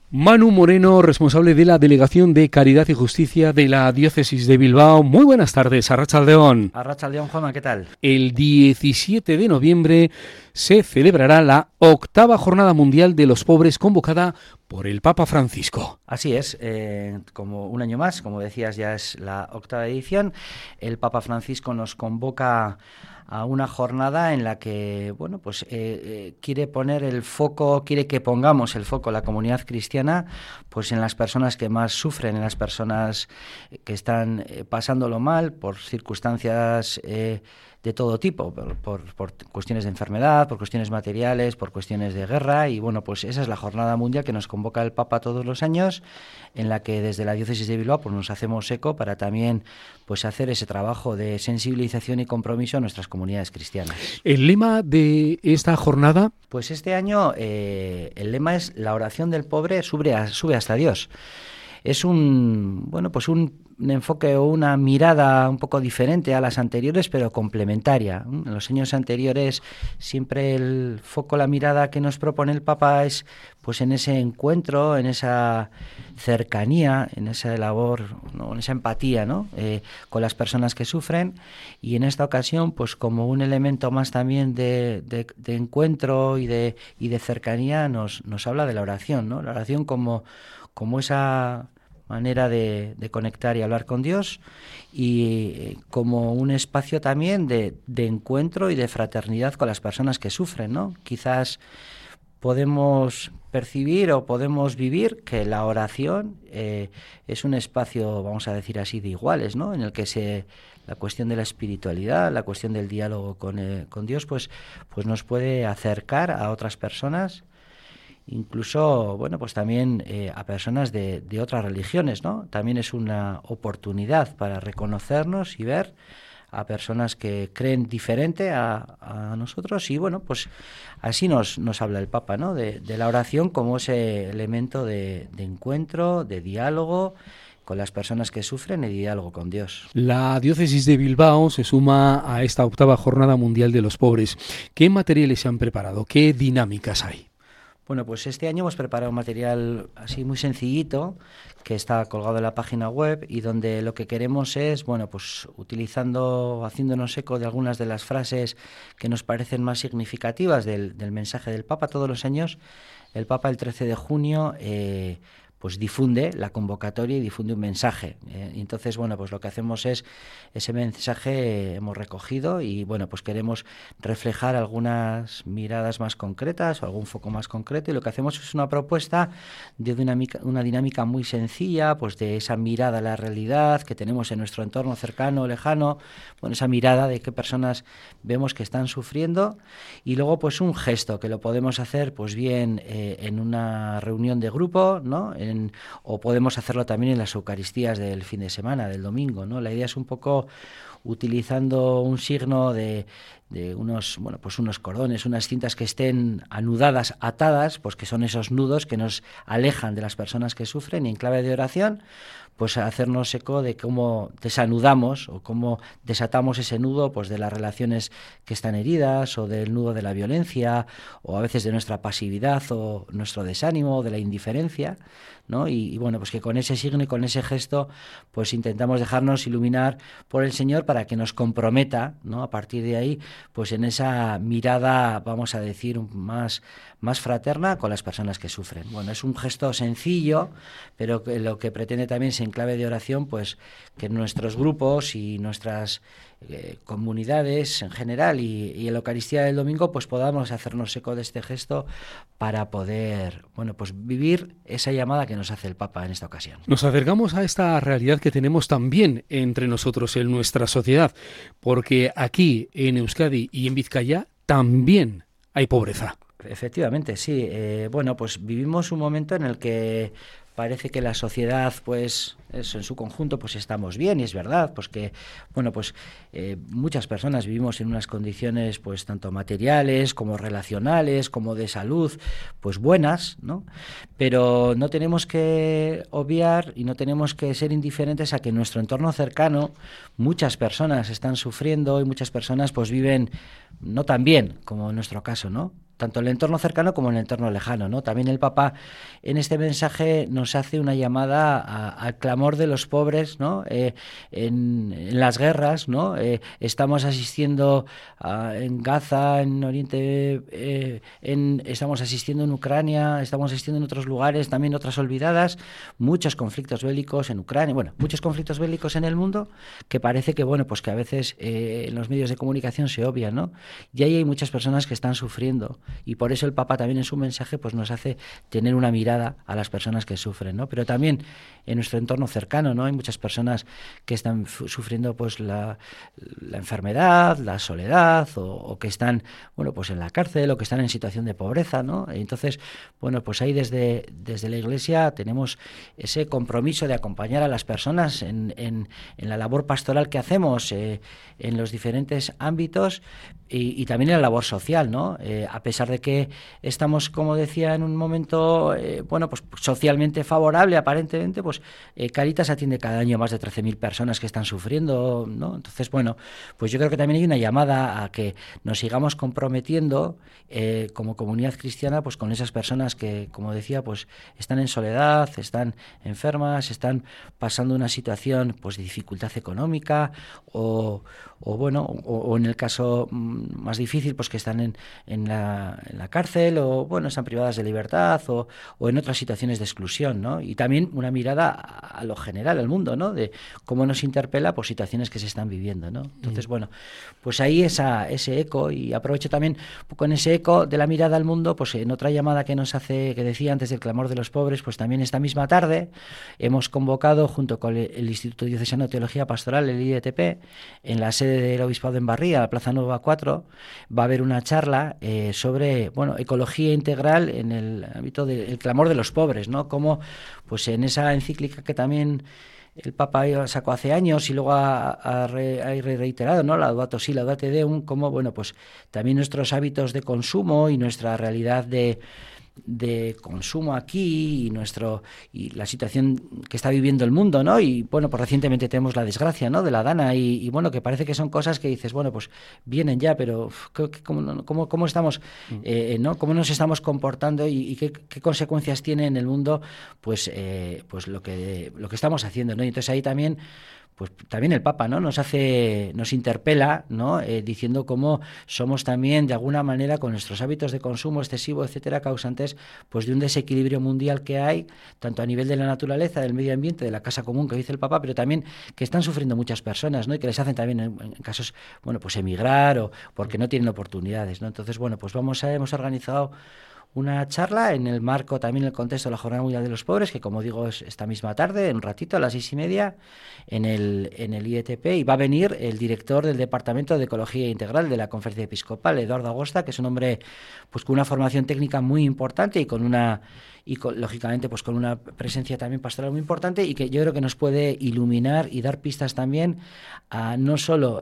Manu Moreno, responsable de la Delegación de Caridad y Justicia de la Diócesis de Bilbao. Muy buenas tardes, Arratsaldeon. Arratsaldeon, Juanma, ¿qué tal? El 17 de noviembre se celebrará la 8ª Jornada Mundial de los Pobres convocada por el Papa Francisco. Así es, como un año más, como decías, ya es la 8ª edición. El Papa Francisco nos convoca a una jornada en la que, bueno, pues quiere poner el foco, quiere que pongamos el foco, la comunidad cristiana, pues en las personas que más sufren, en las personas que están pasándolo mal por circunstancias de todo tipo, por cuestiones de enfermedad, por cuestiones materiales, por cuestiones de guerra. Y bueno, pues esa es la jornada mundial que nos convoca el Papa todos los años, en la que desde la Diócesis de Bilbao pues nos hacemos eco para también pues hacer ese trabajo de sensibilización y compromiso a nuestras comunidades cristianas. ¿El lema de esta jornada? Pues este año el lema es: la oración del pobre sube hasta Dios. Es un enfoque o una mirada un poco diferente a las anteriores, pero complementaria. En los años anteriores siempre el foco, la mirada que nos propone el Papa es pues en ese encuentro, en esa cercanía, en esa labor, ¿no? En esa empatía, ¿no? Con las personas que sufren, y en esta ocasión pues como un elemento más también de encuentro y de cercanía nos habla de la oración, ¿no? La oración como esa manera de conectar y hablar con Dios, y como un espacio también de encuentro y de fraternidad con las personas que sufren, ¿no? Quizás podemos percibir o podemos vivir que la oración es un espacio, vamos a decir así, de iguales, ¿no? En el que la cuestión de la espiritualidad, la cuestión del diálogo con Dios, pues nos puede acercar a otras personas, incluso, bueno, pues también a personas de otras religiones, ¿no? También es una oportunidad para reconocernos y ver a personas que creen diferente a nosotros, y bueno, pues así nos habla el Papa, ¿no? De la oración como ese elemento de encuentro, de diálogo con las personas que sufren y diálogo con Dios. La Diócesis de Bilbao se suma a esta 8ª Jornada Mundial de los Pobres. ¿Qué materiales se han preparado? ¿Qué dinámicas hay? Bueno, pues este año hemos preparado un material así muy sencillito que está colgado en la página web, y donde lo que queremos es, bueno, pues haciéndonos eco de algunas de las frases que nos parecen más significativas del mensaje del Papa. Todos los años el Papa el 13 de junio pues difunde la convocatoria y difunde un mensaje. Entonces, bueno, pues lo que hacemos es, ese mensaje hemos recogido, y bueno, pues queremos reflejar algunas miradas más concretas o algún foco más concreto, y lo que hacemos es una propuesta de una dinámica muy sencilla, pues de esa mirada a la realidad que tenemos en nuestro entorno cercano, lejano, bueno, esa mirada de qué personas vemos que están sufriendo, y luego pues un gesto que lo podemos hacer pues bien en una reunión de grupo, ¿no? O podemos hacerlo también en las Eucaristías del fin de semana, del domingo, ¿no? La idea es un poco utilizando un signo de unos cordones, unas cintas que estén anudadas, atadas, pues que son esos nudos que nos alejan de las personas que sufren, y en clave de oración pues hacernos eco de cómo desanudamos o cómo desatamos ese nudo pues de las relaciones que están heridas, o del nudo de la violencia, o a veces de nuestra pasividad o nuestro desánimo, de la indiferencia, ¿no? Y bueno, pues que con ese signo y con ese gesto pues intentamos dejarnos iluminar por el Señor para que nos comprometa, ¿no? A partir de ahí pues en esa mirada, vamos a decir, más fraterna con las personas que sufren. Bueno, es un gesto sencillo, pero que lo que pretende también es, en clave de oración, pues que nuestros grupos y nuestras comunidades en general y en la Eucaristía del domingo pues podamos hacernos eco de este gesto para poder, bueno, pues vivir esa llamada que nos hace el Papa en esta ocasión. Nos acercamos a esta realidad que tenemos también entre nosotros en nuestra sociedad, porque aquí en Euskadi y en Vizcaya también hay pobreza. Efectivamente, sí. Bueno, pues vivimos un momento en el que parece que la sociedad, pues eso, en su conjunto, pues estamos bien, y es verdad, pues que, bueno, pues muchas personas vivimos en unas condiciones, pues tanto materiales como relacionales, como de salud, pues buenas, ¿no? Pero no tenemos que obviar y no tenemos que ser indiferentes a que en nuestro entorno cercano muchas personas están sufriendo, y muchas personas pues viven no tan bien como en nuestro caso, ¿no? tanto en el entorno cercano como en el entorno lejano, ¿no? También el Papa en este mensaje nos hace una llamada al clamor de los pobres, ¿no? En las guerras, ¿no? Estamos asistiendo en Gaza, en Oriente, estamos asistiendo en Ucrania, estamos asistiendo en otros lugares, también otras olvidadas, muchos conflictos bélicos en Ucrania, bueno, muchos conflictos bélicos en el mundo que parece que, bueno, pues que a veces en los medios de comunicación se obvian, ¿no? Y ahí hay muchas personas que están sufriendo. Y por eso el Papa también en su mensaje pues nos hace tener una mirada a las personas que sufren, ¿no? Pero también en nuestro entorno cercano, ¿no? Hay muchas personas que están sufriendo pues la enfermedad, la soledad o que están, bueno, pues en la cárcel o que están en situación de pobreza, ¿no? Entonces, bueno, pues ahí desde la Iglesia tenemos ese compromiso de acompañar a las personas en la labor pastoral que hacemos en los diferentes ámbitos y también en la labor social, ¿no? A pesar de que estamos, como decía, en un momento, bueno, pues socialmente favorable, aparentemente, pues Cáritas atiende cada año más de 13.000 personas que están sufriendo, ¿no? Entonces, bueno, pues yo creo que también hay una llamada a que nos sigamos comprometiendo como comunidad cristiana, pues con esas personas que, como decía, pues están en soledad, están enfermas, están pasando una situación, pues de dificultad económica o en el caso más difícil, pues que están en la cárcel o, bueno, están privadas de libertad o en otras situaciones de exclusión, ¿no? Y también una mirada a lo general, al mundo, ¿no? De cómo nos interpela por situaciones que se están viviendo, ¿no? Entonces, bueno, pues ahí ese eco, y aprovecho también con ese eco de la mirada al mundo, pues en otra llamada que nos hace, que decía antes del clamor de los pobres, pues también esta misma tarde hemos convocado junto con el Instituto Diocesano de Teología Pastoral, el IDTP, en la sede del Obispado de Embarría, la Plaza Nueva 4, va a haber una charla sobre, bueno, ecología integral en el ámbito del clamor de los pobres, ¿no? Como, pues en esa encíclica que también el Papa sacó hace años y luego ha reiterado, ¿no? Laudato Si, Laudate Deum, como, bueno, pues también nuestros hábitos de consumo y nuestra realidad de consumo aquí y la situación que está viviendo el mundo, ¿no? Y bueno, pues recientemente tenemos la desgracia, ¿no? De la Dana y bueno, que parece que son cosas que dices, bueno, pues vienen ya, pero ¿cómo estamos, ¿no? ¿Cómo nos estamos comportando y qué consecuencias tiene en el mundo, pues lo que estamos haciendo, ¿no? Y entonces ahí también, pues también el Papa, ¿no? Nos interpela, ¿no? Diciendo cómo somos también de alguna manera con nuestros hábitos de consumo excesivo, etcétera, causantes pues de un desequilibrio mundial que hay, tanto a nivel de la naturaleza, del medio ambiente, de la casa común que dice el Papa, pero también que están sufriendo muchas personas, ¿no? Y que les hacen también en casos, bueno, pues emigrar o porque no tienen oportunidades, ¿no? Entonces, bueno, pues hemos organizado una charla en el marco, también en el contexto de la Jornada Mundial de los Pobres, que como digo es esta misma tarde, en un ratito, a las 6:30, en el IETP, y va a venir el director del Departamento de Ecología Integral de la Conferencia Episcopal, Eduardo Agosta, que es un hombre pues con una formación técnica muy importante y lógicamente pues con una presencia también pastoral muy importante, y que yo creo que nos puede iluminar y dar pistas también a no solo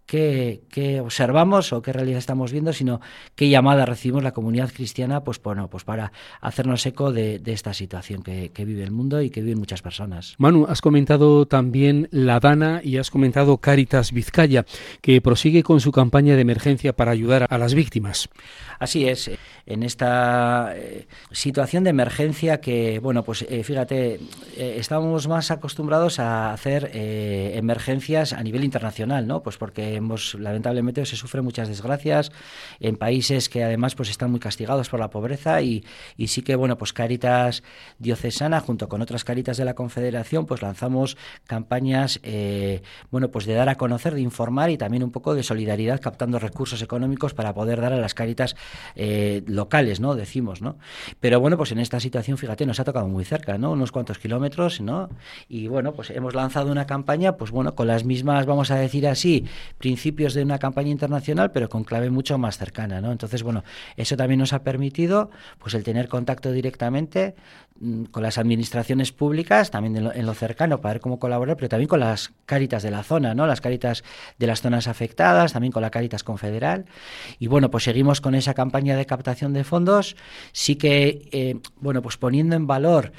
qué observamos o qué realidad estamos viendo, sino qué llamada recibimos la comunidad cristiana, pues bueno, pues para hacernos eco de esta situación que vive el mundo y que viven muchas personas. Manu, has comentado también la Dana y has comentado Cáritas Vizcaya, que prosigue con su campaña de emergencia para ayudar a las víctimas. Así es, en esta situación de emergencia que, bueno, pues fíjate, estamos más acostumbrados a hacer emergencias a nivel internacional, ¿no? Pues porque lamentablemente se sufren muchas desgracias en países que además pues están muy castigados por la pobreza y sí que, bueno, pues Cáritas Diocesana junto con otras Cáritas de la Confederación pues lanzamos campañas, bueno, pues de dar a conocer, de informar y también un poco de solidaridad captando recursos económicos para poder dar a las Cáritas locales, ¿no? Decimos, ¿no? Pero bueno, pues en esta situación, fíjate, nos ha tocado muy cerca, ¿no? Unos cuantos kilómetros, ¿no? Y bueno, pues hemos lanzado una campaña, pues bueno, con las mismas, vamos a decir así, principios de una campaña internacional, pero con clave mucho más cercana, ¿no? Entonces, bueno, eso también nos ha permitido, pues el tener contacto directamente con las administraciones públicas, también en lo cercano, para ver cómo colaborar, pero también con las Cáritas de la zona, ¿no? Las Cáritas de las zonas afectadas, también con la Cáritas Confederal. Y bueno, pues seguimos con esa campaña de captación de fondos, sí que, bueno, pues poniendo en valor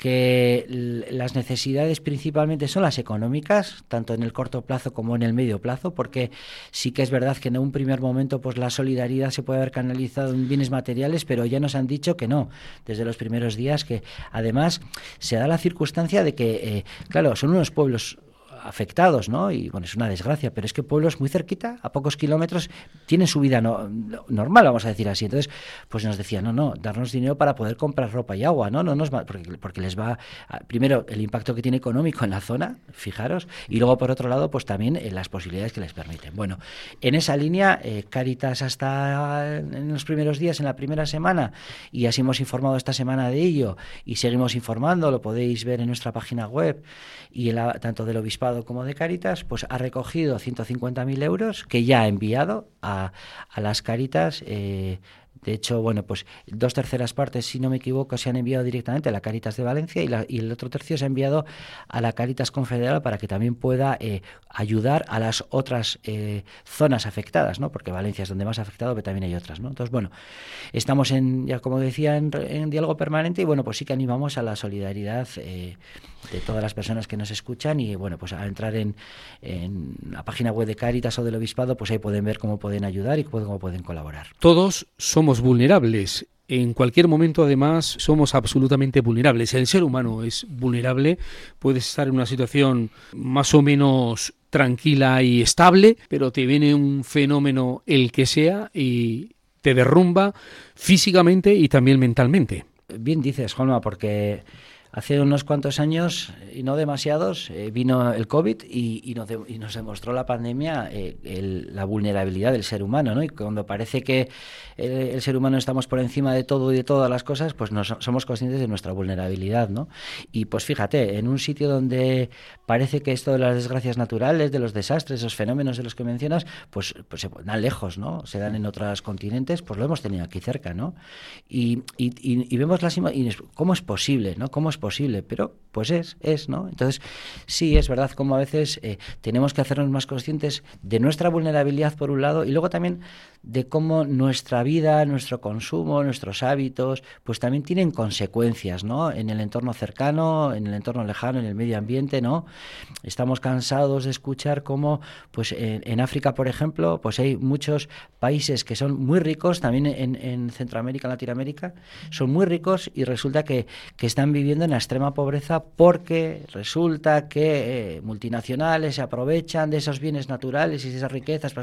que las necesidades principalmente son las económicas, tanto en el corto plazo como en el medio plazo, porque sí que es verdad que en un primer momento pues la solidaridad se puede haber canalizado en bienes materiales, pero ya nos han dicho que no, desde los primeros días, que además se da la circunstancia de que, claro, son unos pueblos afectados, ¿no? Y bueno, es una desgracia, pero es que pueblos muy cerquita, a pocos kilómetros, tienen su vida normal, vamos a decir así. Entonces, pues nos decían, no, darnos dinero para poder comprar ropa y agua, no nos va, porque les va, primero, el impacto que tiene económico en la zona, fijaros, y luego, por otro lado, pues también las posibilidades que les permiten. Bueno, en esa línea, Cáritas hasta en los primeros días, en la primera semana, y así hemos informado esta semana de ello, y seguimos informando, lo podéis ver en nuestra página web, y tanto del Obispado como de Cáritas, pues ha recogido 150.000 euros que ya ha enviado a las Cáritas. De hecho, bueno, pues 2/3 partes, si no me equivoco, se han enviado directamente a la Cáritas de Valencia y el otro tercio se ha enviado a la Cáritas Confederal para que también pueda ayudar a las otras zonas afectadas, ¿no? Porque Valencia es donde más ha afectado, pero también hay otras, ¿no? Entonces, bueno, estamos ya como decía, en diálogo permanente y, bueno, pues sí que animamos a la solidaridad de todas las personas que nos escuchan y, bueno, pues a entrar en la página web de Cáritas o del Obispado, pues ahí pueden ver cómo pueden ayudar y cómo pueden colaborar. Todos somos vulnerables. En cualquier momento, además, somos absolutamente vulnerables. El ser humano es vulnerable. Puedes estar en una situación más o menos tranquila y estable, pero te viene un fenómeno, el que sea, y te derrumba físicamente y también mentalmente. Bien dices, Juanma, porque hace unos cuantos años, y no demasiados, vino el COVID y nos demostró la pandemia la vulnerabilidad del ser humano, ¿no? Y cuando parece que el ser humano estamos por encima de todo y de todas las cosas, pues somos conscientes de nuestra vulnerabilidad, ¿no? Y pues fíjate, en un sitio donde parece que esto de las desgracias naturales, de los desastres, esos fenómenos de los que mencionas, pues se dan lejos, ¿no? Se dan en otros continentes, pues lo hemos tenido aquí cerca, ¿no? Y vemos las imágenes, ¿cómo es posible, no? ¿Cómo es posible? Pero pues es, ¿no? Entonces, sí, es verdad como a veces tenemos que hacernos más conscientes de nuestra vulnerabilidad por un lado y luego también de cómo nuestra vida, nuestro consumo, nuestros hábitos, pues también tienen consecuencias, ¿no? En el entorno cercano, en el entorno lejano, en el medio ambiente, ¿no? Estamos cansados de escuchar cómo, pues en África, por ejemplo, pues hay muchos países que son muy ricos, también en Centroamérica, en Latinoamérica, son muy ricos y resulta que están viviendo en la extrema pobreza porque resulta que multinacionales se aprovechan de esos bienes naturales y de esas riquezas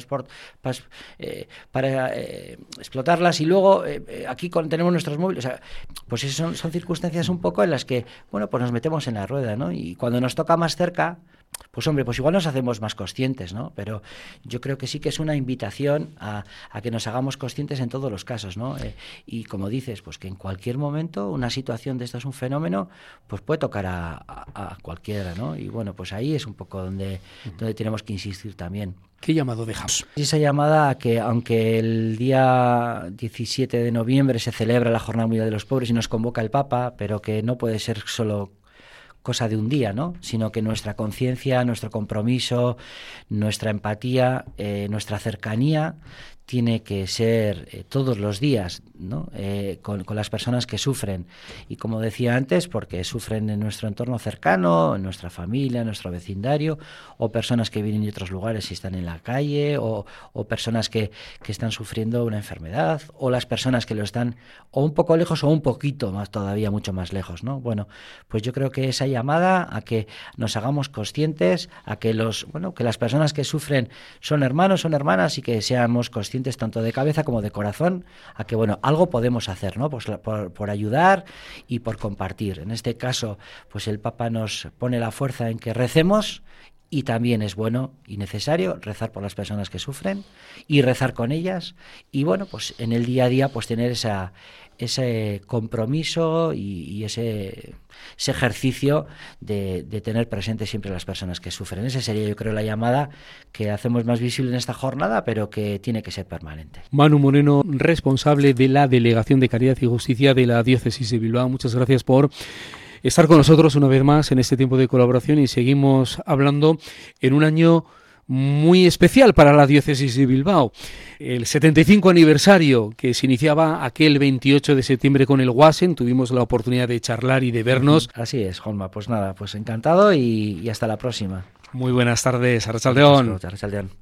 para explotarlas y luego aquí tenemos nuestros móviles. O sea, pues son circunstancias un poco en las que, bueno, pues nos metemos en la rueda, ¿no? Y cuando nos toca más cerca, pues hombre, pues igual nos hacemos más conscientes, ¿no? Pero yo creo que sí que es una invitación a que nos hagamos conscientes en todos los casos, ¿no? Y como dices, pues que en cualquier momento una situación de esto es un fenómeno, pues puede tocar a cualquiera, ¿no? Y bueno, pues ahí es un poco donde tenemos que insistir también. ¿Qué llamado dejamos? Esa llamada a que, aunque el día 17 de noviembre se celebra la Jornada Mundial de los Pobres y nos convoca el Papa, pero que no puede ser solo cosa de un día, ¿no? Sino que nuestra conciencia, nuestro compromiso, nuestra empatía, nuestra cercanía tiene que ser todos los días, ¿no? Con las personas que sufren. Y como decía antes, porque sufren en nuestro entorno cercano, en nuestra familia, en nuestro vecindario, o personas que vienen de otros lugares y están en la calle, o personas que están sufriendo una enfermedad, o las personas que lo están o un poco lejos o un poquito más, todavía mucho más lejos, ¿no? Bueno, pues yo creo que esa llamada a que nos hagamos conscientes, a que que las personas que sufren son hermanos, son hermanas y que seamos conscientes tanto de cabeza como de corazón, a que, bueno, algo podemos hacer, ¿no? Pues por ayudar y por compartir. En este caso, pues el Papa nos pone la fuerza en que recemos y también es bueno y necesario rezar por las personas que sufren y rezar con ellas y, bueno, pues en el día a día pues tener ese compromiso y ese ejercicio de tener presente siempre a las personas que sufren. Esa sería, yo creo, la llamada que hacemos más visible en esta jornada, pero que tiene que ser permanente. Manu Moreno, responsable de la Delegación de Caridad y Justicia de la Diócesis de Bilbao. Muchas gracias por estar con nosotros una vez más en este tiempo de colaboración y seguimos hablando en un año muy especial para la diócesis de Bilbao. El 75 aniversario que se iniciaba aquel 28 de septiembre con el Guasen, tuvimos la oportunidad de charlar y de vernos. Así es, Juanma, pues nada, pues encantado y hasta la próxima. Muy buenas tardes, Arratsaldeon. Arratsaldeon.